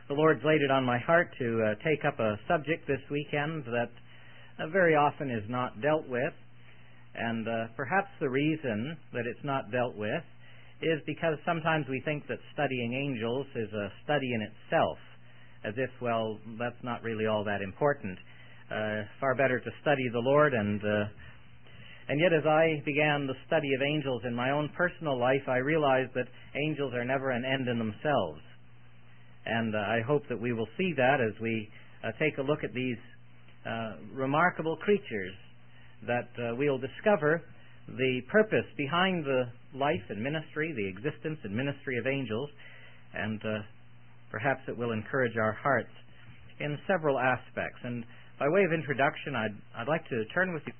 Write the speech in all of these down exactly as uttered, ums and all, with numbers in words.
the Lord's laid it on my heart to uh, take up a subject this weekend that uh, very often is not dealt with. And uh, perhaps the reason that it's not dealt with is because sometimes we think that studying angels is a study in itself, as if, well, that's not really all that important. Uh, far better to study the Lord. And uh, and yet as I began the study of angels in my own personal life, I realized that angels are never an end in themselves. And uh, I hope that we will see that as we uh, take a look at these uh, remarkable creatures, that uh, we'll discover the purpose behind the life and ministry, the existence and ministry of angels, and uh, perhaps it will encourage our hearts in several aspects. And by way of introduction, I'd, I'd like to turn with you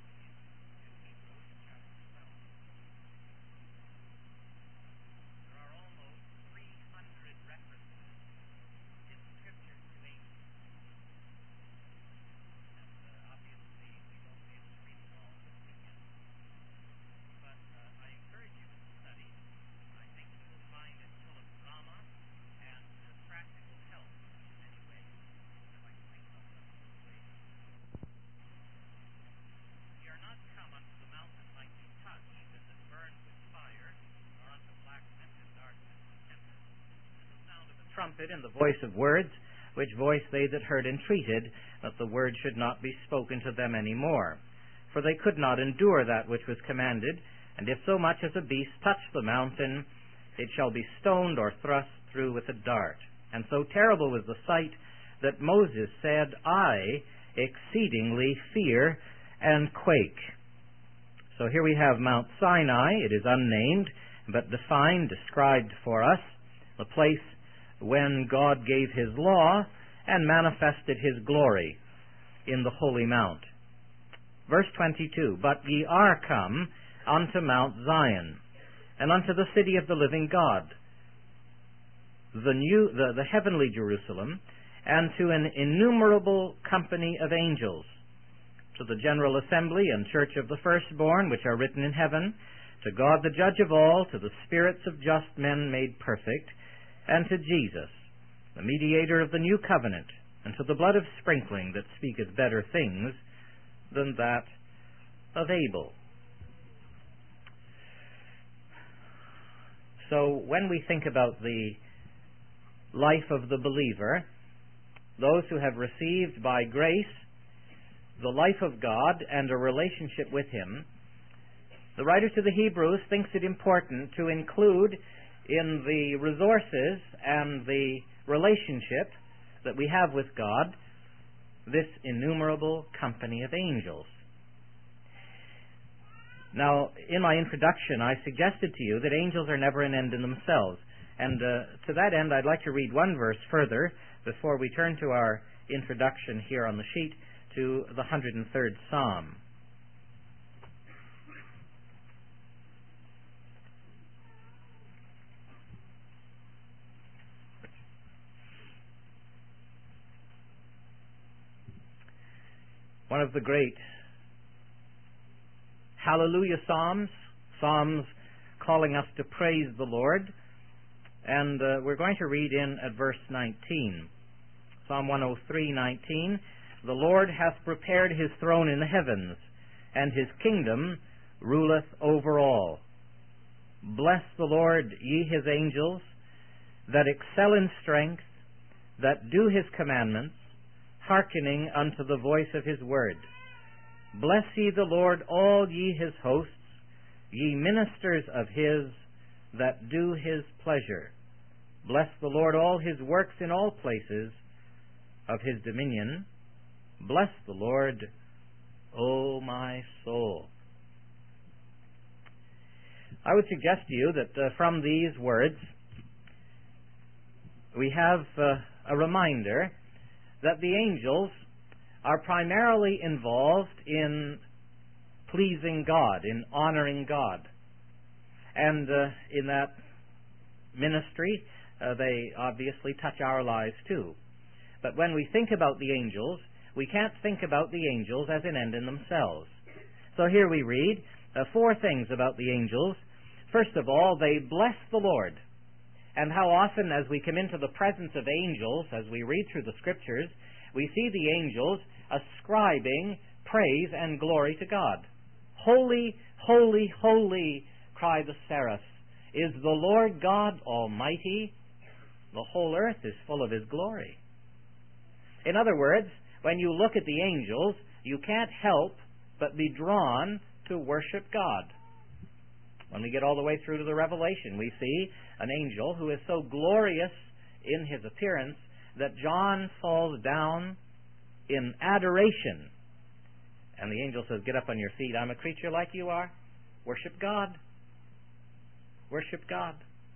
trumpet in the voice of words, which voice they that heard entreated, that the word should not be spoken to them any more. For they could not endure that which was commanded, and if so much as a beast touch the mountain, it shall be stoned or thrust through with a dart. And so terrible was the sight that Moses said, I exceedingly fear and quake. So here we have Mount Sinai. It is unnamed, but defined, described for us, the place when God gave His law and manifested His glory in the holy mount. Verse twenty-two, But ye are come unto Mount Zion, and unto the city of the living God, the new, the, the heavenly Jerusalem, and to an innumerable company of angels, to the general assembly and church of the firstborn, which are written in heaven, to God the judge of all, to the spirits of just men made perfect, and to Jesus, the mediator of the new covenant, and to the blood of sprinkling that speaketh better things than that of Abel. So when we think about the life of the believer, those who have received by grace the life of God and a relationship with Him, the writer to the Hebrews thinks it important to include in the resources and the relationship that we have with God this innumerable company of angels. Now, in my introduction, I suggested to you that angels are never an end in themselves. And uh, to that end, I'd like to read one verse further before we turn to our introduction here on the sheet to the one hundred third Psalm. One of the great Hallelujah Psalms, Psalms calling us to praise the Lord. And uh, we're going to read in at verse nineteen. Psalm one oh three, nineteen. The Lord hath prepared His throne in the heavens, and His kingdom ruleth over all. Bless the Lord, ye His angels, that excel in strength, that do His commandments, hearkening unto the voice of His word. Bless ye the Lord, all ye His hosts, ye ministers of His, that do His pleasure. Bless the Lord, all His works in all places of His dominion. Bless the Lord, O my soul. I would suggest to you that uh, from these words we have uh, a reminder that the angels are primarily involved in pleasing God, in honoring God. And uh, in that ministry, uh, they obviously touch our lives too. But when we think about the angels, we can't think about the angels as an end in themselves. So here we read uh, four things about the angels. First of all, they bless the Lord. And how often, as we come into the presence of angels, as we read through the Scriptures, we see the angels ascribing praise and glory to God. Holy, holy, holy, cry the seraphs, is the Lord God Almighty. The whole earth is full of His glory. In other words, when you look at the angels, you can't help but be drawn to worship God. When we get all the way through to the Revelation, we see an angel who is so glorious in his appearance that John falls down in adoration. And the angel says, "Get up on your feet. I'm a creature like you are. Worship God. Worship God."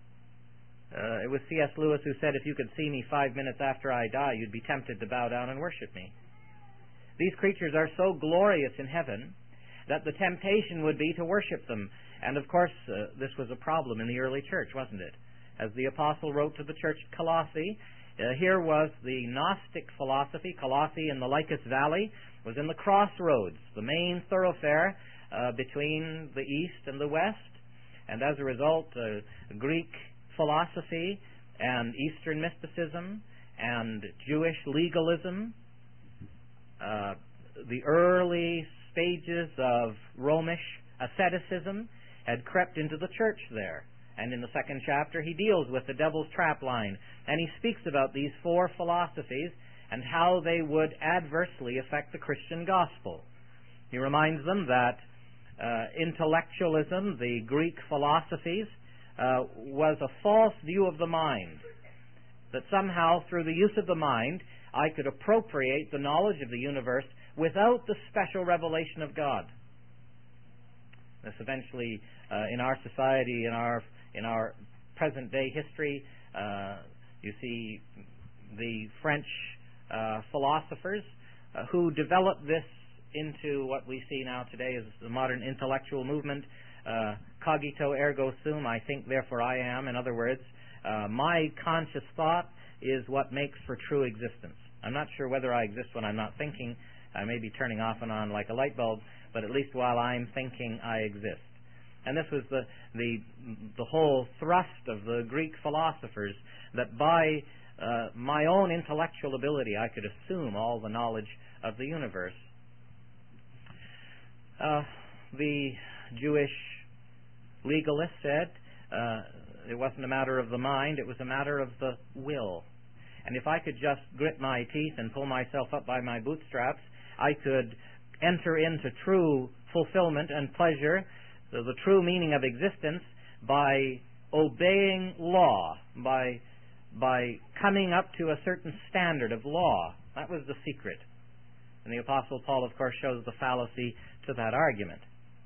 Uh, it was C S Lewis who said, "If you could see me five minutes after I die, you'd be tempted to bow down and worship me." These creatures are so glorious in heaven that the temptation would be to worship them. And of course, uh, this was a problem in the early church, wasn't it? As the apostle wrote to the church at Colossae, uh, here was the Gnostic philosophy. Colossae in the Lycus Valley was in the crossroads, the main thoroughfare uh, between the east and the west. And as a result, uh, Greek philosophy and Eastern mysticism and Jewish legalism, uh, the early stages of Romish asceticism had crept into the church there. And in the second chapter, he deals with the devil's trap line. And he speaks about these four philosophies and how they would adversely affect the Christian gospel. He reminds them that uh, intellectualism, the Greek philosophies, uh, was a false view of the mind. That somehow, through the use of the mind, I could appropriate the knowledge of the universe without the special revelation of God. This eventually, uh, in our society, in our in our present-day history, uh, you see the French uh, philosophers uh, who developed this into what we see now today as the modern intellectual movement. Uh, cogito ergo sum, I think, therefore I am. In other words, uh, my conscious thought is what makes for true existence. I'm not sure whether I exist when I'm not thinking. I may be turning off and on like a light bulb, but at least while I'm thinking, I exist. And this was the the the whole thrust of the Greek philosophers, that by uh, my own intellectual ability I could assume all the knowledge of the universe. Uh, the Jewish legalist said uh, it wasn't a matter of the mind, it was a matter of the will. And if I could just grit my teeth and pull myself up by my bootstraps, I could enter into true fulfillment and pleasure, the, the true meaning of existence, by obeying law, by by coming up to a certain standard of law. That was the secret. And the Apostle Paul, of course, shows the fallacy to that argument.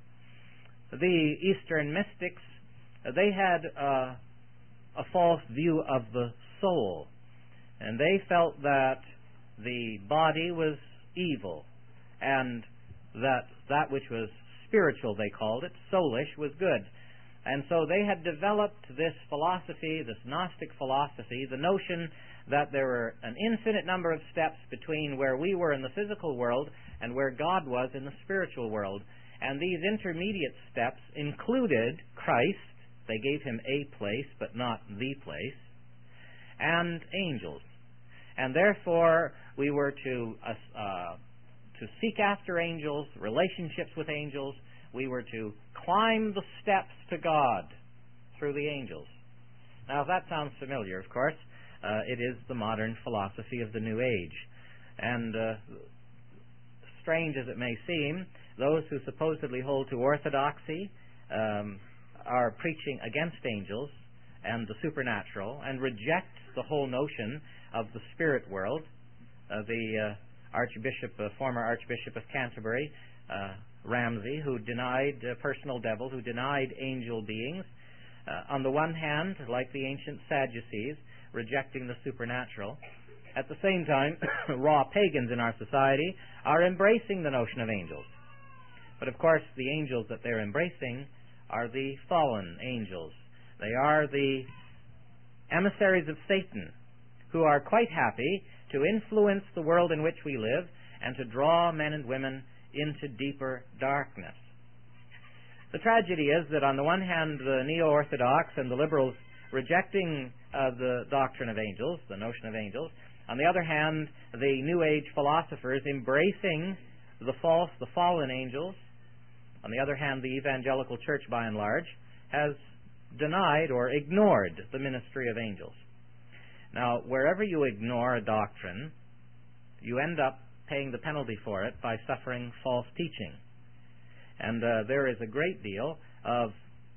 The Eastern mystics, they had uh, a false view of the soul. And they felt that the body was evil, and that that which was spiritual, they called it, soulish, was good. And so they had developed this philosophy, this Gnostic philosophy, the notion that there were an infinite number of steps between where we were in the physical world and where God was in the spiritual world. And these intermediate steps included Christ. They gave him a place, but not the place, and angels. And therefore, we were to uh, uh, to seek after angels, relationships with angels. We were to climb the steps to God through the angels. Now, if that sounds familiar, of course, uh, it is the modern philosophy of the New Age. And uh, strange as it may seem, those who supposedly hold to orthodoxy um, are preaching against angels and the supernatural and reject the whole notion of the spirit world. Uh, the uh, Archbishop, uh, former Archbishop of Canterbury, uh, Ramsay, who denied uh, personal devils, who denied angel beings, uh, on the one hand, like the ancient Sadducees, rejecting the supernatural. At the same time, raw pagans in our society are embracing the notion of angels. But of course, the angels that they're embracing are the fallen angels. They are the emissaries of Satan, who are quite happy to influence the world in which we live and to draw men and women into deeper darkness. The tragedy is that on the one hand, the neo-Orthodox and the liberals, rejecting uh, the doctrine of angels, the notion of angels. On the other hand, the New Age philosophers embracing the false, the fallen angels. On the other hand, the evangelical church, by and large, has denied or ignored the ministry of angels. Now, wherever you ignore a doctrine, you end up paying the penalty for it by suffering false teaching. And uh, there is a great deal of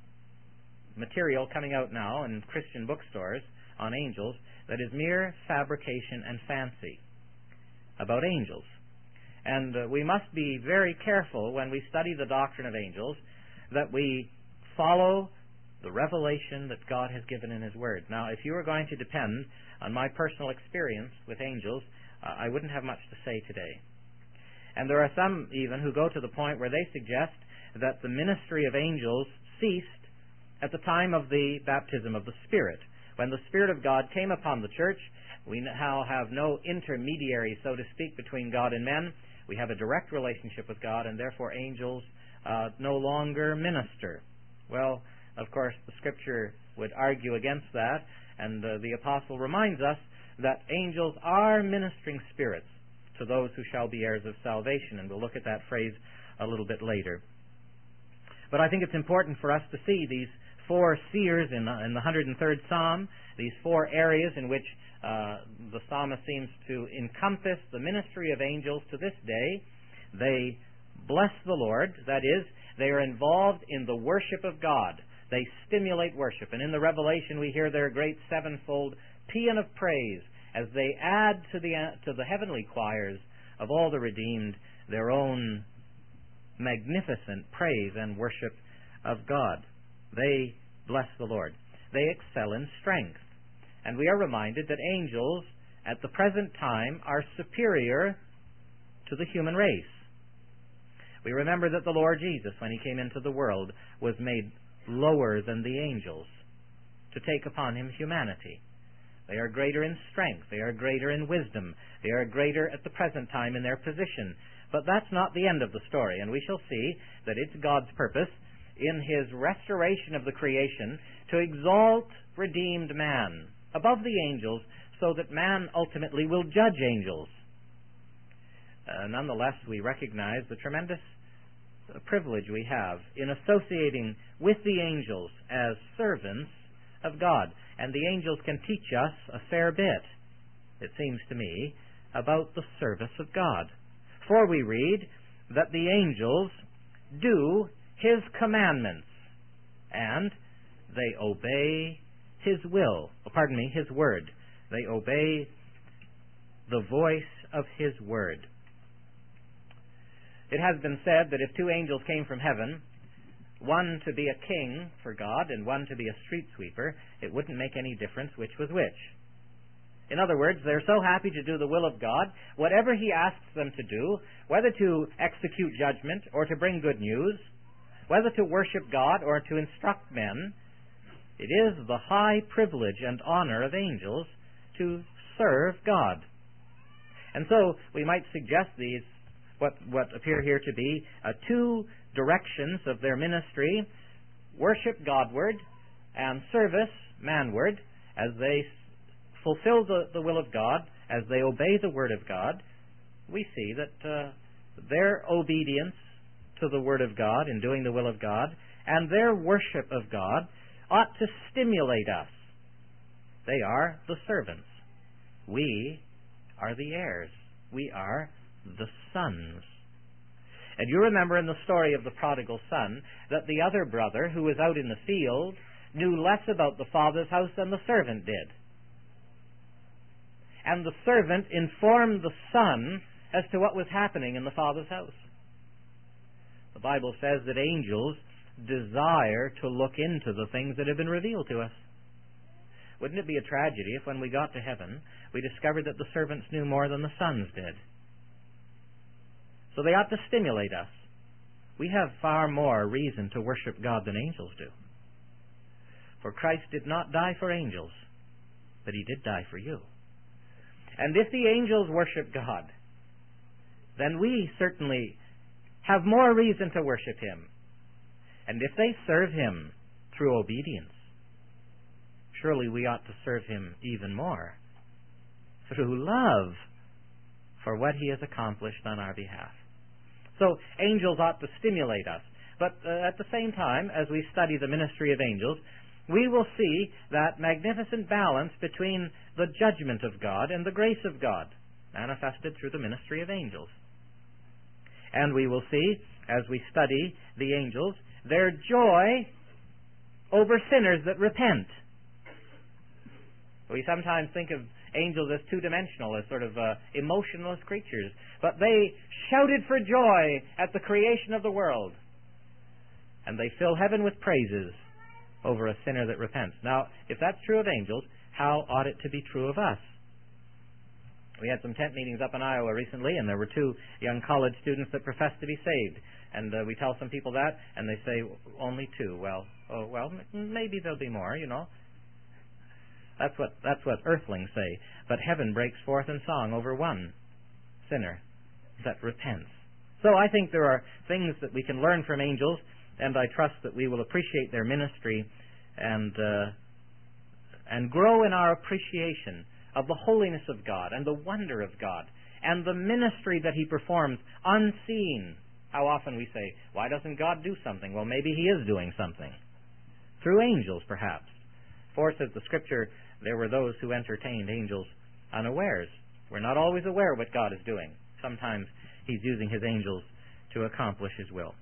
material coming out now in Christian bookstores on angels that is mere fabrication and fancy about angels. And uh, we must be very careful when we study the doctrine of angels that we follow the revelation that God has given in His Word. Now, if you were going to depend on my personal experience with angels, uh, I wouldn't have much to say today. And there are some even who go to the point where they suggest that the ministry of angels ceased at the time of the baptism of the Spirit. When the Spirit of God came upon the church, we now have no intermediary, so to speak, between God and men. We have a direct relationship with God, and therefore angels uh, no longer minister. Well, of course, the Scripture would argue against that, and uh, the Apostle reminds us that angels are ministering spirits to those who shall be heirs of salvation, and we'll look at that phrase a little bit later. But I think it's important for us to see these four spheres in the, in the one hundred third Psalm, these four areas in which uh, the psalmist seems to encompass the ministry of angels to this day. They bless the Lord, that is, they are involved in the worship of God. They stimulate worship. And in the Revelation we hear their great sevenfold paean of praise as they add to the, to the heavenly choirs of all the redeemed their own magnificent praise and worship of God. They bless the Lord. They excel in strength. And we are reminded that angels at the present time are superior to the human race. We remember that the Lord Jesus, when He came into the world, was made lower than the angels to take upon Him humanity. They are greater in strength. They are greater in wisdom. They are greater at the present time in their position. But that's not the end of the story, and we shall see that it's God's purpose in His restoration of the creation to exalt redeemed man above the angels so that man ultimately will judge angels. Uh, nonetheless, we recognize the tremendous uh, privilege we have in associating with the angels as servants of God. And the angels can teach us a fair bit, it seems to me, about the service of God. For we read that the angels do His commandments, and they obey His will. Oh, pardon me, His word. They obey the voice of His word. It has been said that if two angels came from heaven, one to be a king for God and one to be a street sweeper, it wouldn't make any difference which was which. In other words, they're so happy to do the will of God, whatever He asks them to do, whether to execute judgment or to bring good news, whether to worship God or to instruct men, it is the high privilege and honor of angels to serve God. And so we might suggest these, what, what appear here to be uh, two directions of their ministry: worship Godward and service manward. As they fulfill the, the will of God, as they obey the Word of God, we see that uh, their obedience to the Word of God in doing the will of God and their worship of God ought to stimulate us. They are the servants. We are the heirs. We are the sons. And you remember in the story of the prodigal son that the other brother, who was out in the field, knew less about the father's house than the servant did. And the servant informed the son as to what was happening in the father's house. The Bible says that angels desire to look into the things that have been revealed to us. Wouldn't it be a tragedy if when we got to heaven we discovered that the servants knew more than the sons did? So they ought to stimulate us. We have far more reason to worship God than angels do. For Christ did not die for angels, but He did die for you. And if the angels worship God, then we certainly have more reason to worship Him. And if they serve Him through obedience, surely we ought to serve him even more through love for what he has accomplished on our behalf. So angels ought to stimulate us. But uh, at the same time, as we study the ministry of angels, we will see that magnificent balance between the judgment of God and the grace of God, manifested through the ministry of angels. And we will see, as we study the angels, their joy over sinners that repent. We sometimes think of angels as two-dimensional, as sort of uh, emotionless creatures. But they shouted for joy at the creation of the world. And they fill heaven with praises over a sinner that repents. Now, if that's true of angels, how ought it to be true of us? We had some tent meetings up in Iowa recently, and there were two young college students that professed to be saved. And uh, we tell some people that, and they say, only two. Well, oh, well, maybe there'll be more, you know. That's what that's what earthlings say. But heaven breaks forth in song over one sinner that repents. So I think there are things that we can learn from angels, and I trust that we will appreciate their ministry and uh, and grow in our appreciation of the holiness of God and the wonder of God and the ministry that he performs unseen. How often we say, why doesn't God do something? Well, maybe he is doing something. Through angels, perhaps. For, says the Scripture, there were those who entertained angels unawares. We're not always aware what God is doing. Sometimes he's using his angels to accomplish his will.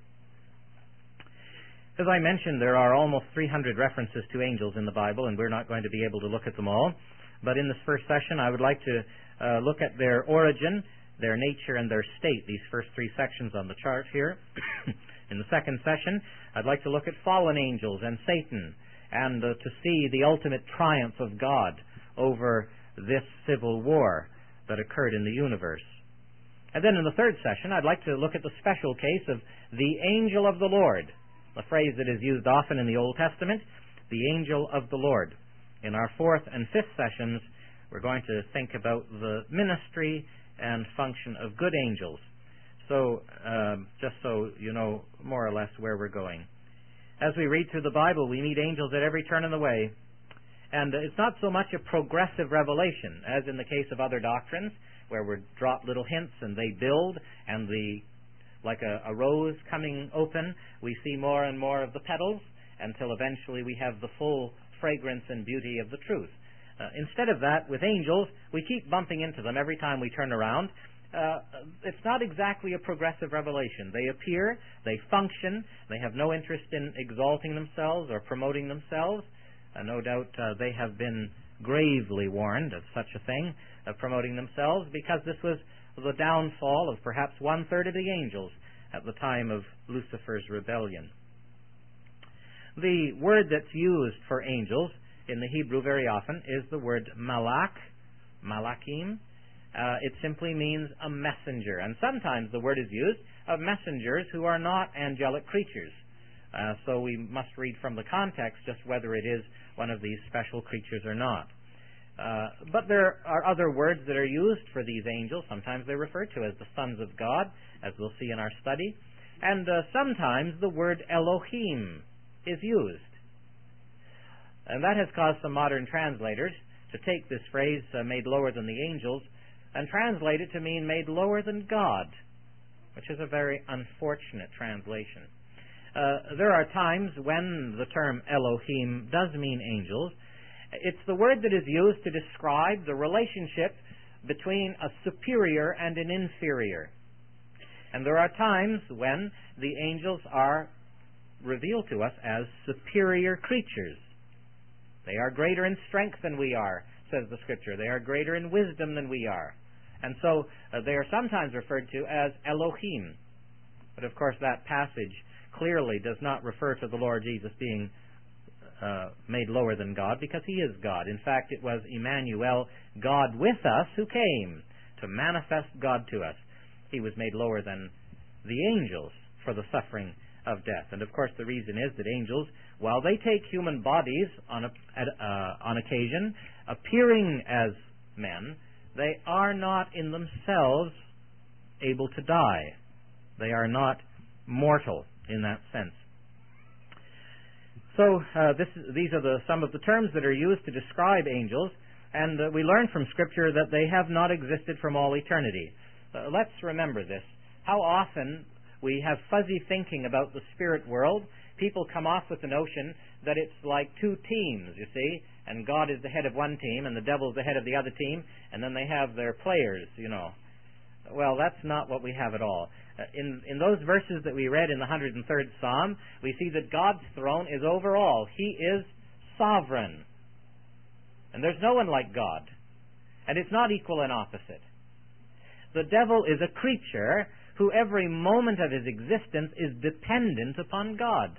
As I mentioned, there are almost three hundred references to angels in the Bible, and we're not going to be able to look at them all. But in this first session, I would like to uh, look at their origin, their nature, and their state, these first three sections on the chart here. In the second session, I'd like to look at fallen angels and Satan, and uh, to see the ultimate triumph of God over this civil war that occurred in the universe. And then in the third session, I'd like to look at the special case of the angel of the Lord, a phrase that is used often in the Old Testament, the angel of the Lord. In our fourth and fifth sessions, we're going to think about the ministry and function of good angels. So, uh, just so you know more or less where we're going. As we read through the Bible, we meet angels at every turn of the way. And it's not so much a progressive revelation, as in the case of other doctrines, where we're dropped little hints and they build, and the like a, a rose coming open, we see more and more of the petals, until eventually we have the full fragrance and beauty of the truth. Uh, instead of that, with angels, we keep bumping into them every time we turn around. Uh, it's not exactly a progressive revelation. They appear, they function, they have no interest in exalting themselves or promoting themselves. Uh, no doubt uh, they have been gravely warned of such a thing, of promoting themselves, because this was the downfall of perhaps one-third of the angels at the time of Lucifer's rebellion. The word that's used for angels in the Hebrew very often is the word malak, malakim. Uh, it simply means a messenger. And sometimes the word is used of messengers who are not angelic creatures. Uh, so we must read from the context just whether it is one of these special creatures or not. Uh, but there are other words that are used for these angels. Sometimes they're referred to as the sons of God, as we'll see in our study. And uh, sometimes the word Elohim is used. And that has caused some modern translators to take this phrase, uh, made lower than the angels, and translate it to mean made lower than God, which is a very unfortunate translation. Uh, there are times when the term Elohim does mean angels. It's the word that is used to describe the relationship between a superior and an inferior. And there are times when the angels are revealed to us as superior creatures. They are greater in strength than we are, says the Scripture. They are greater in wisdom than we are. And so uh, they are sometimes referred to as Elohim. But of course that passage clearly does not refer to the Lord Jesus being uh, made lower than God, because he is God. In fact, it was Emmanuel, God with us, who came to manifest God to us. He was made lower than the angels for the suffering of death. And of course the reason is that angels, while they take human bodies on, a, uh, on occasion, appearing as men, they are not in themselves able to die. They are not mortal in that sense. So uh, this, these are the, some of the terms that are used to describe angels, and uh, we learn from Scripture that they have not existed from all eternity. Uh, let's remember this. How often we have fuzzy thinking about the spirit world. People come off with the notion that it's like two teams, you see, and God is the head of one team and the devil's the head of the other team, and then they have their players, you know. Well, that's not what we have at all. Uh, in, in those verses that we read in the one hundred third Psalm, we see that God's throne is over all. He is sovereign. And there's no one like God. And it's not equal and opposite. The devil is a creature who every moment of his existence is dependent upon God.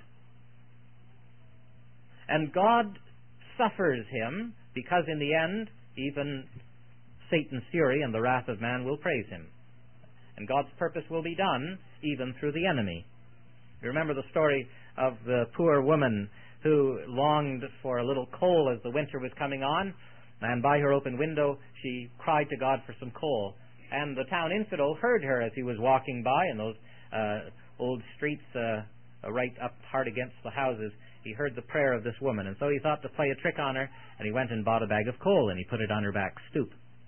And God suffers him because in the end, even Satan's fury and the wrath of man will praise him. And God's purpose will be done even through the enemy. You remember the story of the poor woman who longed for a little coal as the winter was coming on, and by her open window she cried to God for some coal. And the town infidel heard her as he was walking by in those uh, old streets uh, right up hard against the houses. He heard the prayer of this woman, and so he thought to play a trick on her, and he went and bought a bag of coal, and he put it on her back stoop.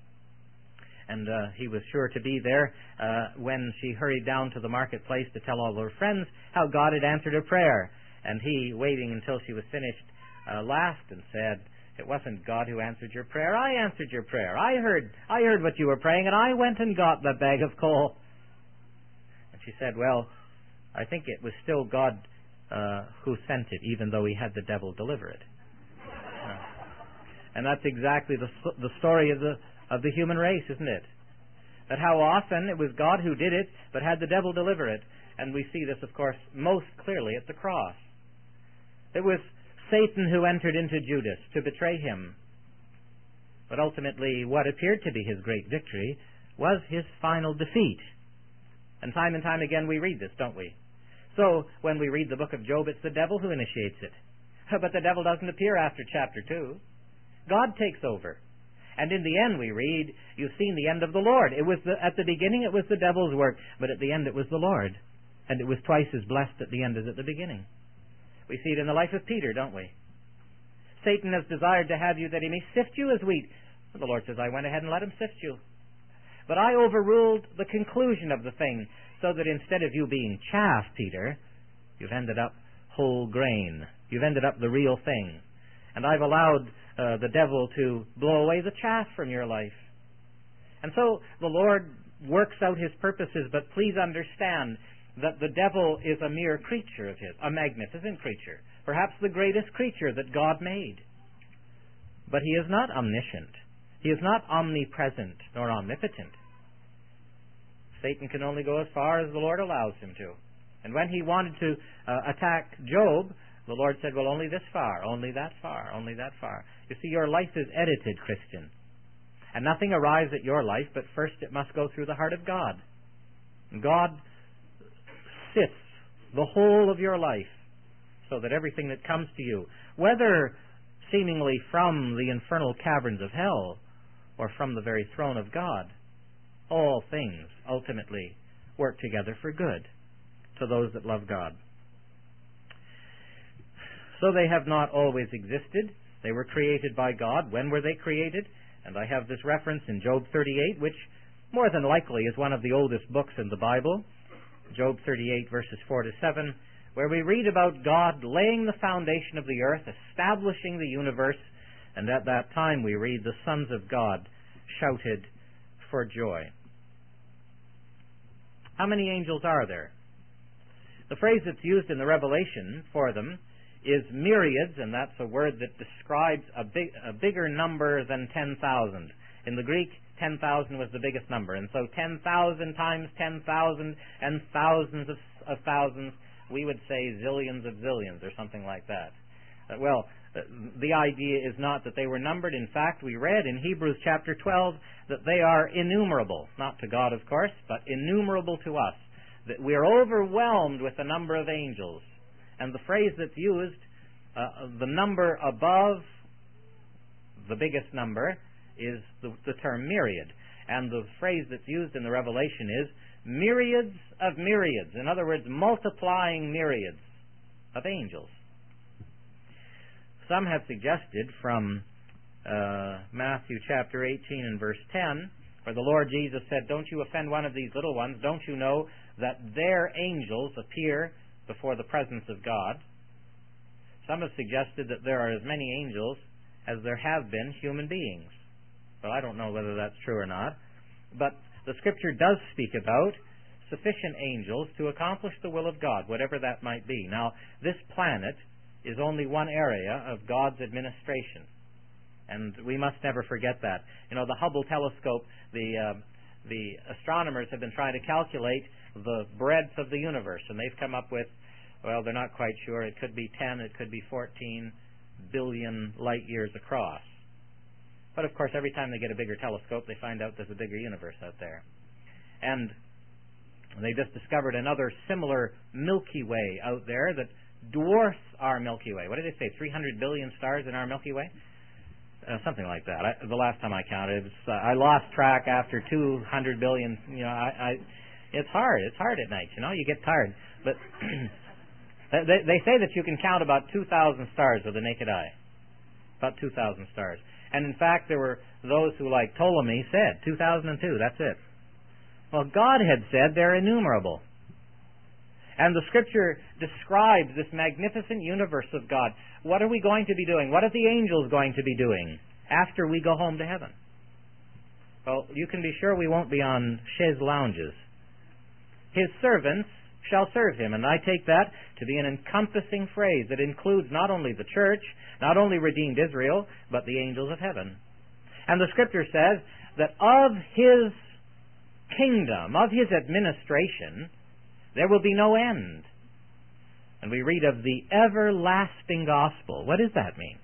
And uh, he was sure to be there uh, when she hurried down to the marketplace to tell all her friends how God had answered her prayer. And he, waiting until she was finished, uh, laughed and said, "It wasn't God who answered your prayer. I answered your prayer. I heard I heard what you were praying, and I went and got that bag of coal." And she said, "Well, I think it was still God uh, who sent it, even though he had the devil deliver it." Uh, and that's exactly the the story of the of the human race, isn't it? That how often it was God who did it, but had the devil deliver it. And we see this, of course, most clearly at the cross. It was Satan who entered into Judas to betray him. But ultimately, what appeared to be his great victory was his final defeat. And time and time again we read this, don't we? So, when we read the book of Job, it's the devil who initiates it. But the devil doesn't appear after chapter two. God takes over. And in the end we read, you've seen the end of the Lord. It was the, at the beginning it was the devil's work, but at the end it was the Lord. And it was twice as blessed at the end as at the beginning. We see it in the life of Peter, don't we? Satan has desired to have you that he may sift you as wheat. And the Lord says, I went ahead and let him sift you. But I overruled the conclusion of the thing, so that instead of you being chaff, Peter, you've ended up whole grain. You've ended up the real thing. And I've allowed uh, the devil to blow away the chaff from your life. And so the Lord works out his purposes, but please understand that the devil is a mere creature of his, a magnificent creature, perhaps the greatest creature that God made. But he is not omniscient. He is not omnipresent nor omnipotent. Satan can only go as far as the Lord allows him to. And when he wanted to uh, attack Job, the Lord said, well, only this far, only that far, only that far. You see, your life is edited, Christian. And nothing arrives at your life, but first it must go through the heart of God. And God sifts the whole of your life so that everything that comes to you, whether seemingly from the infernal caverns of hell or from the very throne of God, all things ultimately work together for good to those that love God. So they have not always existed. They were created by God. When were they created? And I have this reference in Job thirty-eight, which more than likely is one of the oldest books in the Bible. Job thirty-eight, verses four to seven, where we read about God laying the foundation of the earth, establishing the universe, and at that time we read the sons of God shouted for joy. How many angels are there? The phrase that's used in the Revelation for them is myriads, and that's a word that describes a, big, a bigger number than ten thousand. In the Greek, ten thousand was the biggest number, and so ten thousand times ten thousand and thousands of, of thousands, we would say zillions of zillions or something like that. Uh, well, uh, the idea is not that they were numbered. In fact, we read in Hebrews chapter twelve that they are innumerable, not to God, of course, but innumerable to us, that we are overwhelmed with the number of angels. And the phrase that's used, uh, the number above the biggest number, is the, the term myriad. And the phrase that's used in the Revelation is myriads of myriads. In other words, multiplying myriads of angels. some have suggested from uh, Matthew chapter eighteen and verse ten, where the Lord Jesus said, "Don't you offend one of these little ones. Don't you know that their angels appear before the presence of God?" Some have suggested that there are as many angels as there have been human beings. Well, I don't know whether that's true or not. But the Scripture does speak about sufficient angels to accomplish the will of God, whatever that might be. Now, this planet is only one area of God's administration. And we must never forget that. You know, the Hubble telescope, the uh, the astronomers have been trying to calculate the breadth of the universe, and they've come up with, well, they're not quite sure. It could be ten, it could be fourteen billion light years across. But of course, every time they get a bigger telescope, they find out there's a bigger universe out there. And they just discovered another similar Milky Way out there that dwarfs our Milky Way. What did they say? three hundred billion stars in our Milky Way? Uh, something like that. I, the last time I counted, it was, uh, I lost track after two hundred billion. You know, I, I, it's hard. It's hard at night. You know, you get tired. But they, they say that you can count about two thousand stars with the naked eye. About two thousand stars. And in fact, there were those who, like Ptolemy, said two thousand two. That's it. Well, God had said they're innumerable. And the Scripture describes this magnificent universe of God. What are we going to be doing? What are the angels going to be doing after we go home to heaven? Well, you can be sure we won't be on chaise lounges. His servants shall serve him. And I take that to be an encompassing phrase that includes not only the church, not only redeemed Israel, but the angels of heaven. And the Scripture says that of his kingdom, of his administration, there will be no end. And we read of the everlasting gospel. What does that mean?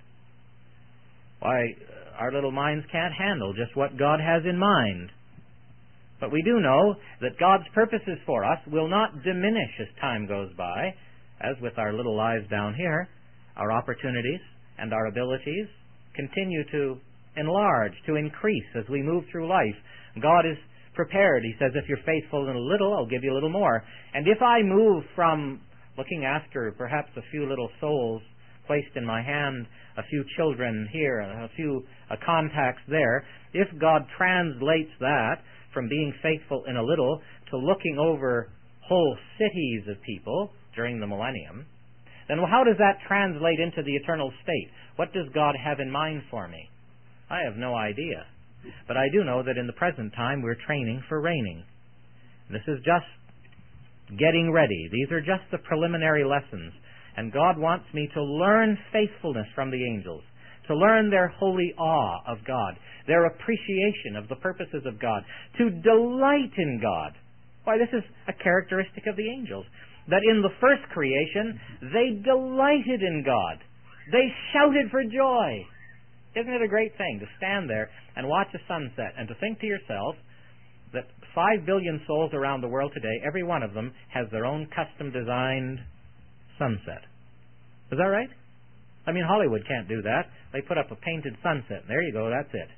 Why, our little minds can't handle just what God has in mind. But we do know that God's purposes for us will not diminish as time goes by, as with our little lives down here. Our opportunities and our abilities continue to enlarge, to increase as we move through life. God is prepared. He says, if you're faithful in a little, I'll give you a little more. And if I move from looking after perhaps a few little souls placed in my hand, a few children here, a few uh, contacts there, if God translates that from being faithful in a little to looking over whole cities of people during the millennium, then how does that translate into the eternal state? What does God have in mind for me? I have no idea. But I do know that in the present time we're training for reigning. This is just getting ready. These are just the preliminary lessons. And God wants me to learn faithfulness from the angels, to learn their holy awe of God, their appreciation of the purposes of God, to delight in God. Why, this is a characteristic of the angels, that in the first creation they delighted in God. They shouted for joy. Isn't it a great thing to stand there and watch a sunset and to think to yourself that five billion souls around the world today, every one of them has their own custom-designed sunset. Is that right? I mean, Hollywood can't do that. They put up a painted sunset. There you go, that's it.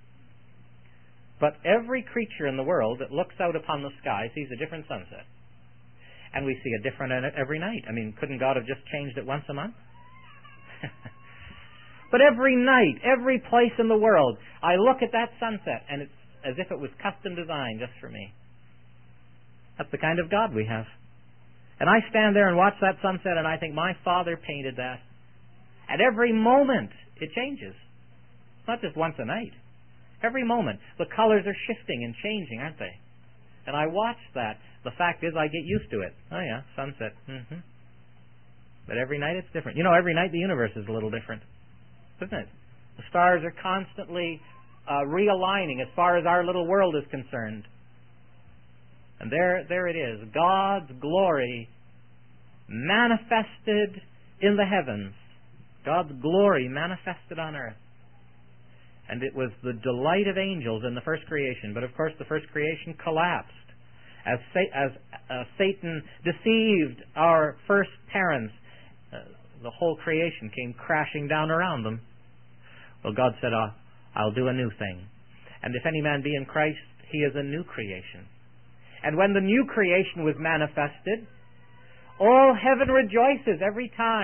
But every creature in the world that looks out upon the sky sees a different sunset. And we see a different every night. I mean, couldn't God have just changed it once a month? But every night, every place in the world, I look at that sunset, and it's as if it was custom designed just for me. That's the kind of God we have. And I stand there and watch that sunset, and I think, my Father painted that. At every moment, it changes. It's not just once a night. Every moment, the colors are shifting and changing, aren't they? And I watch that. The fact is, I get used to it. Oh yeah, sunset. Mm-hmm. But every night it's different. You know, every night the universe is a little different, isn't it? The stars are constantly uh, realigning as far as our little world is concerned. And there, there it is. God's glory manifested in the heavens. God's glory manifested on earth. And it was the delight of angels in the first creation. But of course the first creation collapsed. As, Sa- as uh, Satan deceived our first parents, uh, the whole creation came crashing down around them. Well, God said, oh, I'll do a new thing. And if any man be in Christ, he is a new creation. And when the new creation was manifested, all heaven rejoices every time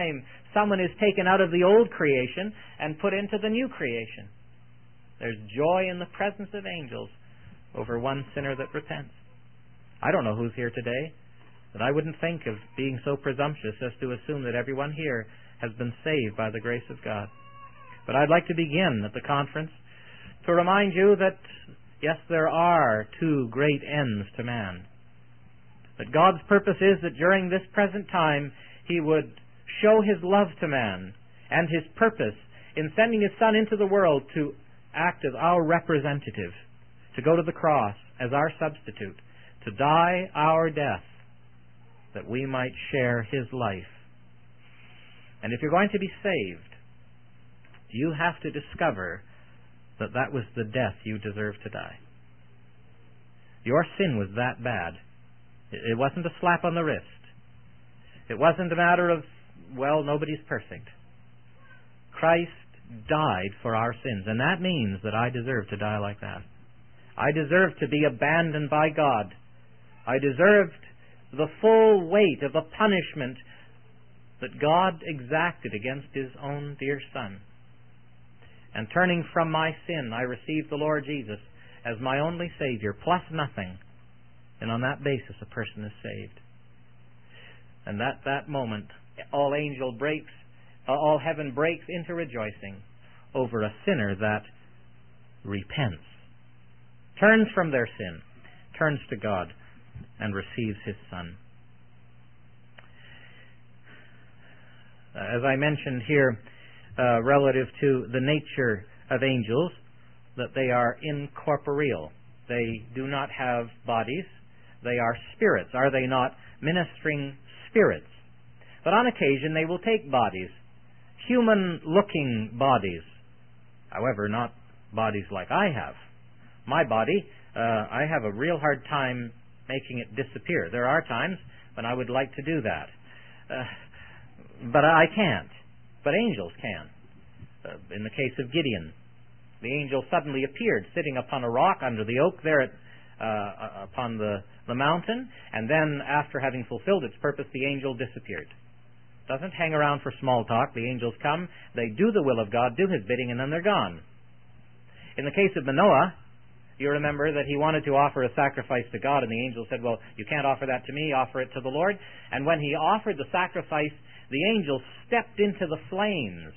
someone is taken out of the old creation and put into the new creation. There's joy in the presence of angels over one sinner that repents. I don't know who's here today, but I wouldn't think of being so presumptuous as to assume that everyone here has been saved by the grace of God. But I'd like to begin at the conference to remind you that, yes, there are two great ends to man. That God's purpose is that during this present time He would show His love to man, and His purpose in sending His Son into the world to act as our representative, to go to the cross as our substitute, to die our death, that we might share His life. And if you're going to be saved, you have to discover that that was the death you deserve to die. Your sin was that bad. It wasn't a slap on the wrist. It wasn't a matter of, well, nobody's perfect. Christ died for our sins, and that means that I deserve to die like that. I deserve to be abandoned by God. I deserved the full weight of the punishment that God exacted against His own dear Son. And turning from my sin, I received the Lord Jesus as my only Savior, plus nothing. And on that basis, a person is saved. And at that moment, all angel breaks, all heaven breaks into rejoicing over a sinner that repents, turns from their sin, turns to God, and receives His Son. As I mentioned here, uh, relative to the nature of angels, that they are incorporeal. They do not have bodies. They are spirits. Are they not ministering spirits? But on occasion they will take bodies, human-looking bodies. However, not bodies like I have. My body, uh, I have a real hard time making it disappear. There are times when I would like to do that. Uh, but I can't. But angels can. Uh, in the case of Gideon, the angel suddenly appeared sitting upon a rock under the oak there at, uh, upon the, the mountain, and then after having fulfilled its purpose, the angel disappeared. Doesn't hang around for small talk. The angels come, they do the will of God, do His bidding, and then they're gone. In the case of Manoah, you remember that he wanted to offer a sacrifice to God, and the angel said, well, you can't offer that to me, offer it to the Lord. And when he offered the sacrifice, the angel stepped into the flames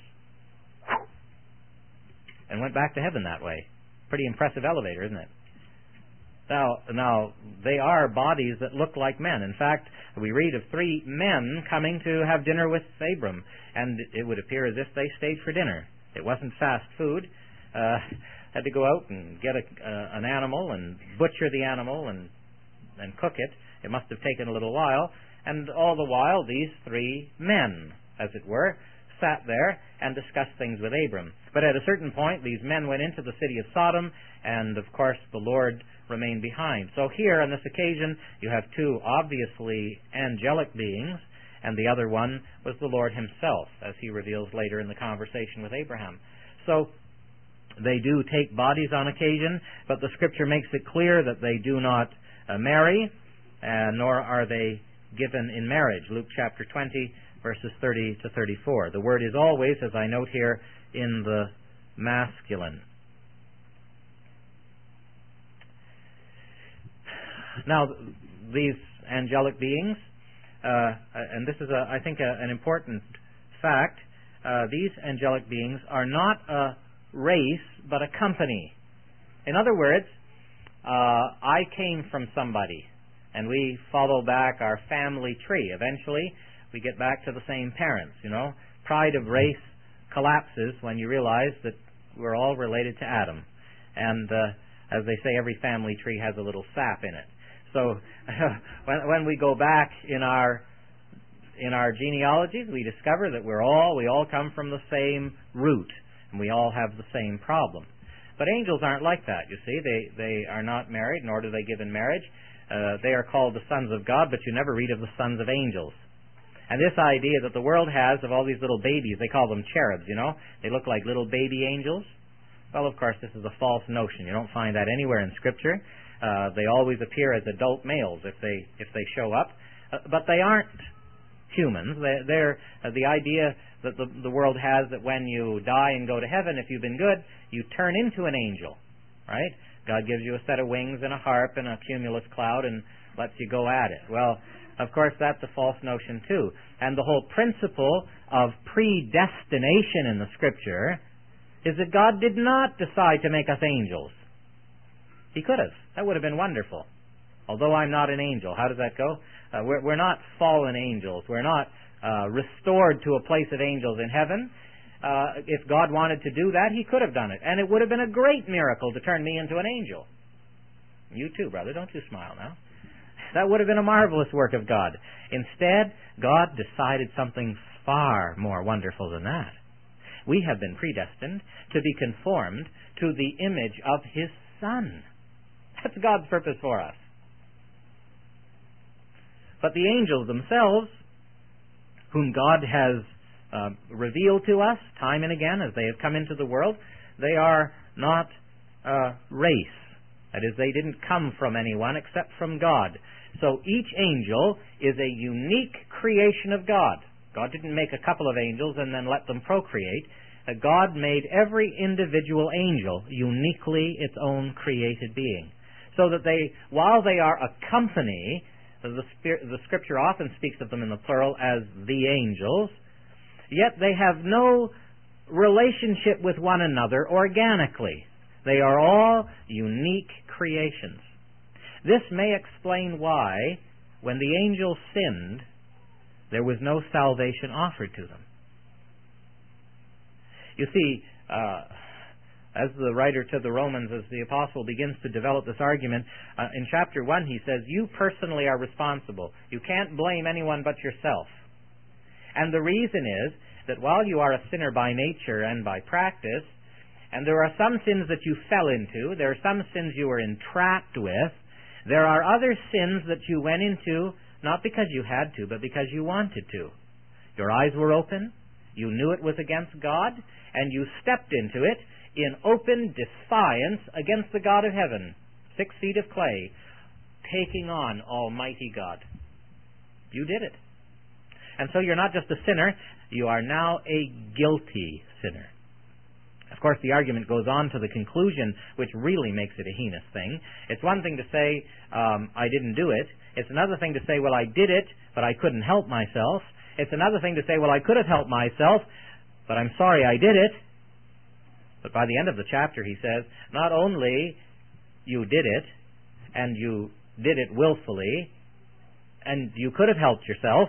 and went back to heaven that way. Pretty impressive elevator, isn't it? Now, now, they are bodies that look like men. In fact, we read of three men coming to have dinner with Abram, and it would appear as if they stayed for dinner. It wasn't fast food. Uh, had to go out and get a, uh, an animal and butcher the animal and, and cook it. It must have taken a little while. And all the while, these three men, as it were, sat there and discussed things with Abram. But at a certain point, these men went into the city of Sodom, and of course the Lord remained behind. So here, on this occasion, you have two obviously angelic beings, and the other one was the Lord Himself, as He reveals later in the conversation with Abraham. So they do take bodies on occasion, but the Scripture makes it clear that they do not uh, marry, uh, nor are they given in marriage. Luke chapter twenty, verses thirty to thirty-four. The word is always, as I note here, in the masculine. Now, these angelic beings, uh, and this is, a, I think, a, an important fact, uh, these angelic beings are not a race, but a company. In other words, uh, I came from somebody, and we follow back our family tree. Eventually, we get back to the same parents, you know. Pride of race collapses when you realize that we're all related to Adam. And uh, as they say, every family tree has a little sap in it. So when, when we go back in our in our genealogies, we discover that we're all we all come from the same root, and we all have the same problem. But angels aren't like that. You see, they they are not married, nor do they give in marriage. Uh, they are called the sons of God, but you never read of the sons of angels. And this idea that the world has of all these little babies, they call them cherubs, you know. They look like little baby angels. Well, of course, this is a false notion. You don't find that anywhere in Scripture. Uh, they always appear as adult males if they if they show up. Uh, but they aren't humans. They, they're uh, the idea that the, the world has, that when you die and go to heaven, if you've been good, you turn into an angel, right? God gives you a set of wings and a harp and a cumulus cloud and lets you go at it. Well, of course, that's a false notion too. And the whole principle of predestination in the Scripture is that God did not decide to make us angels. He could have. That would have been wonderful. Although I'm not an angel. How does that go? Uh, we're, we're not fallen angels. We're not uh, restored to a place of angels in heaven. Uh, if God wanted to do that, He could have done it. And it would have been a great miracle to turn me into an angel. You too, brother. Don't you smile now. That would have been a marvelous work of God. Instead, God decided something far more wonderful than that. We have been predestined to be conformed to the image of His Son. That's God's purpose for us. But the angels themselves, whom God has uh, revealed to us time and again as they have come into the world, they are not a race. That is, they didn't come from anyone except from God. So each angel is a unique creation of God. God didn't make a couple of angels and then let them procreate. Uh, God made every individual angel uniquely its own created being. So that they, while they are a company, the, spirit, the Scripture often speaks of them in the plural as the angels, yet they have no relationship with one another organically. They are all unique creations. This may explain why, when the angels sinned, there was no salvation offered to them. You see, uh, as the writer to the Romans, as the apostle begins to develop this argument, uh, in chapter one he says, you personally are responsible. You can't blame anyone but yourself. And the reason is that while you are a sinner by nature and by practice, and there are some sins that you fell into, there are some sins you were entrapped with, there are other sins that you went into not because you had to, but because you wanted to. Your eyes were open, you knew it was against God, and you stepped into it in open defiance against the God of heaven, six feet of clay, taking on Almighty God. You did it. And so you're not just a sinner, you are now a guilty sinner. Of course, the argument goes on to the conclusion, which really makes it a heinous thing. It's one thing to say, um, I didn't do it. It's another thing to say, well, I did it, but I couldn't help myself. It's another thing to say, well, I could have helped myself, but I'm sorry I did it. But by the end of the chapter, he says, not only you did it, and you did it willfully, and you could have helped yourself,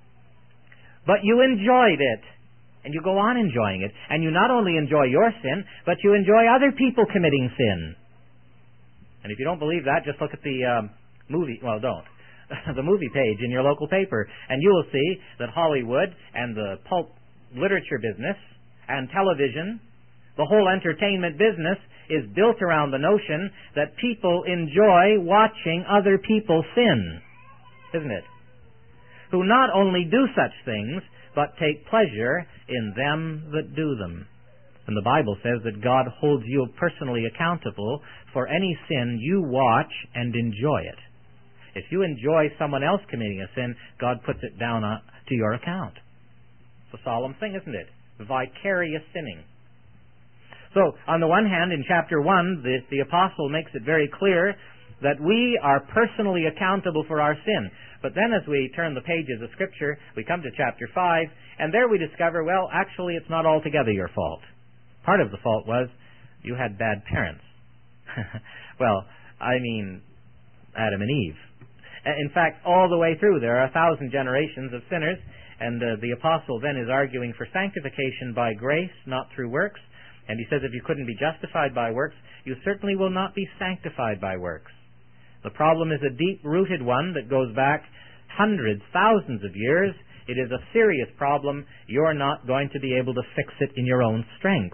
but you enjoyed it. And you go on enjoying it. And you not only enjoy your sin, but you enjoy other people committing sin. And if you don't believe that, just look at the um, movie, well, don't, the movie page in your local paper, and you will see that Hollywood and the pulp literature business and television, the whole entertainment business, is built around the notion that people enjoy watching other people sin, isn't it? Who not only do such things, but take pleasure in them that do them. And the Bible says that God holds you personally accountable for any sin you watch and enjoy it. If you enjoy someone else committing a sin, God puts it down uh, to your account. It's a solemn thing, isn't it? Vicarious sinning. So, on the one hand, in chapter one, the, the apostle makes it very clear that we are personally accountable for our sin. But then as we turn the pages of Scripture, we come to chapter five, and there we discover, well, actually it's not altogether your fault. Part of the fault was you had bad parents. Well, I mean Adam and Eve. In fact, all the way through, there are a thousand generations of sinners, and uh, the apostle then is arguing for sanctification by grace, not through works. And he says if you couldn't be justified by works, you certainly will not be sanctified by works. The problem is a deep-rooted one that goes back hundreds, thousands of years. It is a serious problem. You're not going to be able to fix it in your own strength.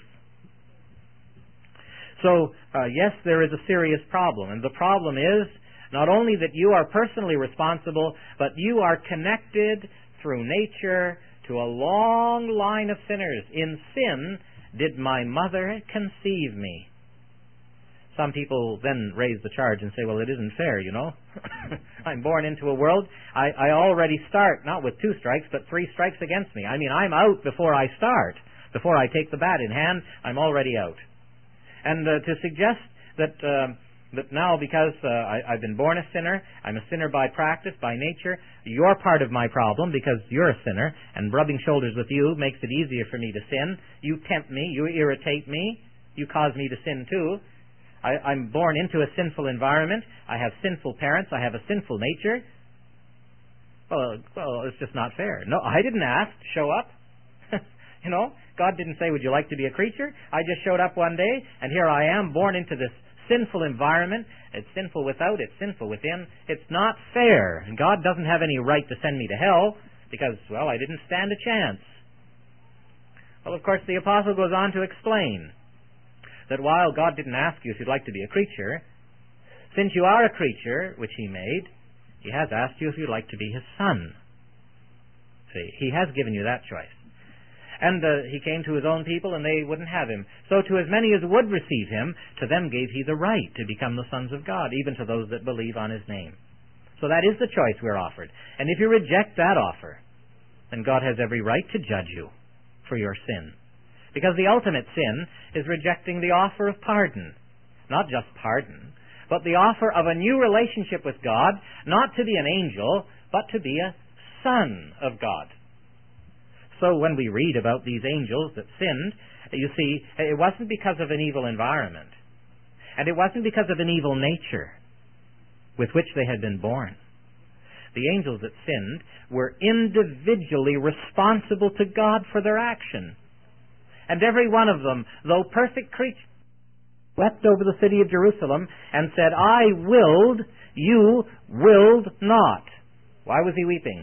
So, uh, yes, there is a serious problem. And the problem is not only that you are personally responsible, but you are connected through nature to a long line of sinners. In sin did my mother conceive me. some people then raise the charge and say, well, it isn't fair, you know. I'm born into a world. I, I already start, not with two strikes, but three strikes against me. I mean, I'm out before I start. Before I take the bat in hand, I'm already out. And uh, to suggest that uh, that now, because uh, I, I've been born a sinner, I'm a sinner by practice, by nature, you're part of my problem because you're a sinner, and rubbing shoulders with you makes it easier for me to sin. You tempt me, you irritate me, you cause me to sin too. I, I'm born into a sinful environment. I have sinful parents. I have a sinful nature. Well, well, it's just not fair. No, I didn't ask to show up. You know, God didn't say, would you like to be a creature? I just showed up one day, and here I am, born into this sinful environment. It's sinful without, it's sinful within. It's not fair. And God doesn't have any right to send me to hell because, well, I didn't stand a chance. Well, of course, the apostle goes on to explain that while God didn't ask you if you'd like to be a creature, since you are a creature, which He made, He has asked you if you'd like to be His son. See, He has given you that choice. And uh, He came to His own people, and they wouldn't have Him. So to as many as would receive Him, to them gave He the right to become the sons of God, even to those that believe on His name. So that is the choice we're offered. And if you reject that offer, then God has every right to judge you for your sin. Because the ultimate sin is rejecting the offer of pardon. Not just pardon, but the offer of a new relationship with God, not to be an angel, but to be a son of God. So when we read about these angels that sinned, you see, it wasn't because of an evil environment. And it wasn't because of an evil nature with which they had been born. The angels that sinned were individually responsible to God for their action. And every one of them, though perfect creatures, wept over the city of Jerusalem and said, I willed, you willed not. Why was he weeping?